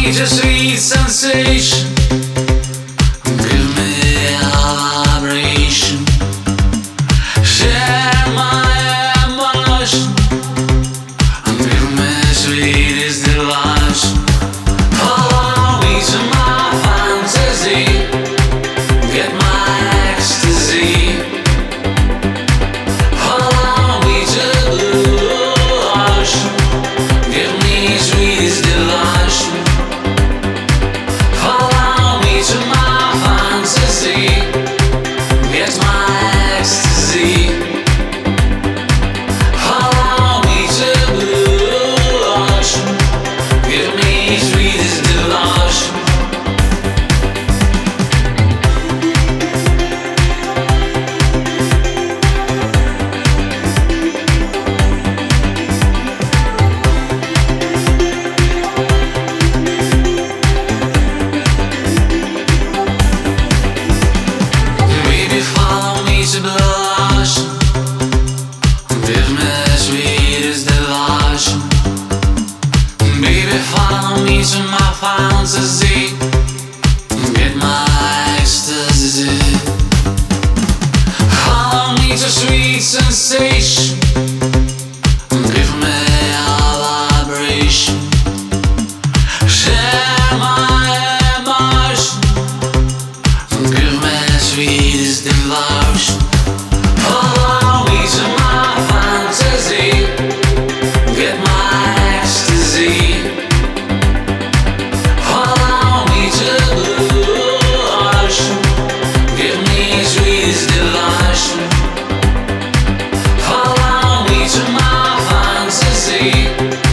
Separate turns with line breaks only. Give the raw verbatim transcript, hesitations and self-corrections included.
me to sweet sensation. Give me a vibration. Share my emotion. Give me sweetest delight. Follow me to my fantasy. Get my ecstasy. Follow me to blue ocean. Give me sweetest delight. Follow me to my fantasy. Get my ecstasy. Follow me to blue ocean. Give me sweetest delight. Baby, follow me to blue ocean. Give me sweetest delight. Baby, follow me to my fantasy. Get my ecstasy. Follow me to sweet sensation. Give me a vibration. Share my emotion. Give me sweetest devotion. Follow me to my fantasy. Get my ecstasy. Follow me to blue ocean. Give me sweetest devotion. Follow me to my fantasy.